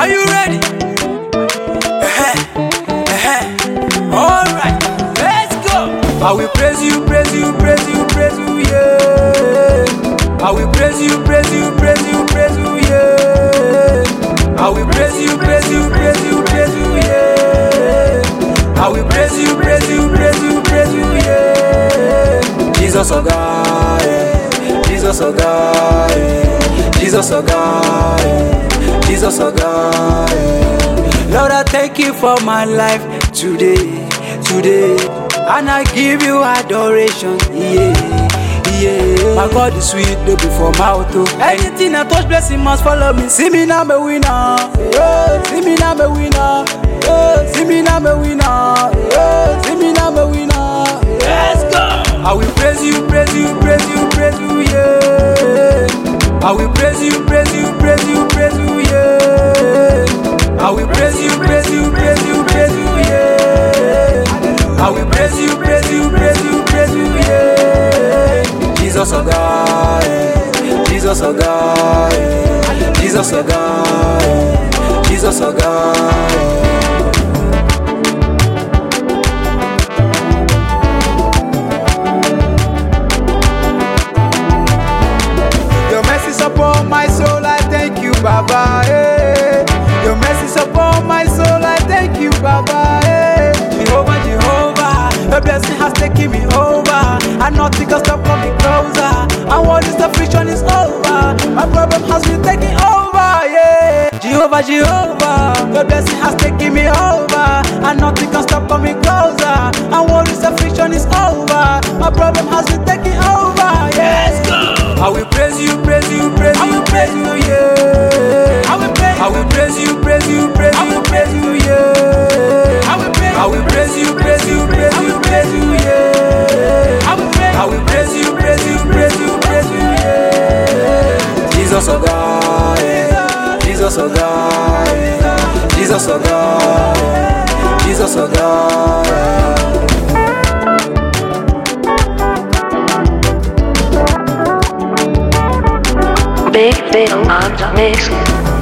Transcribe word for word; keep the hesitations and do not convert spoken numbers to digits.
Are you ready? Uh-huh. Uh-huh. Alright, let's go. I will praise you, praise you, praise you, praise you, yeah. I will praise you, praise you, praise you, praise you, yeah. I will praise you, praise you, praise you, praise you, yeah. I will praise you, praise you, praise you, praise you, yeah. Jesus, oh God, yeah. Jesus, oh God, yeah. Jesus, oh God, yeah. Jesus, oh God, yeah. Lord, I thank you for my life today, today, and I give you adoration, yeah, yeah. My God is sweet, no before mouth, oh. Anything I touch, blessing must follow me. See me now, me winner, yeah. See me now, me winner, yeah. See me now, me winner, yeah. See me now, me winner. Let's go. I will praise you, praise you, praise you, praise you, yeah. I will praise you, praise you, praise you, praise you, yeah. I will praise you, praise you, praise you, praise you, yeah. I will praise you, praise you, praise you, praise you, yeah. Jesus, oh God, yeah. Jesus, oh God, yeah. Jesus, oh God, yeah. Jesus, oh God, yeah. Upon my soul, I thank you, Baba. Hey. Your mercies upon my soul, I thank you, Baba. Hey. Jehovah, Jehovah, your blessing has taken me over, and nothing can stop coming closer. And what is the friction is over. My problem has been taken over, yeah. Jehovah, Jehovah, your blessing has taken me over, and nothing can stop coming closer. And what is the friction is over. My problem has been taken over, yeah. Let's go. I will praise you, praise you, praise you, praise you, yeah. I will praise, I will praise you, praise you, praise you, praise you, yeah. I will praise, I will praise you, praise you, praise you, praise you, yeah. I will praise, I will praise you, praise you, praise you, praise you, yeah. Jesus, oh God, yeah. Jesus, oh God, yeah. Jesus, oh God, yeah. Jesus, oh God, yeah. Big Bill on the mix.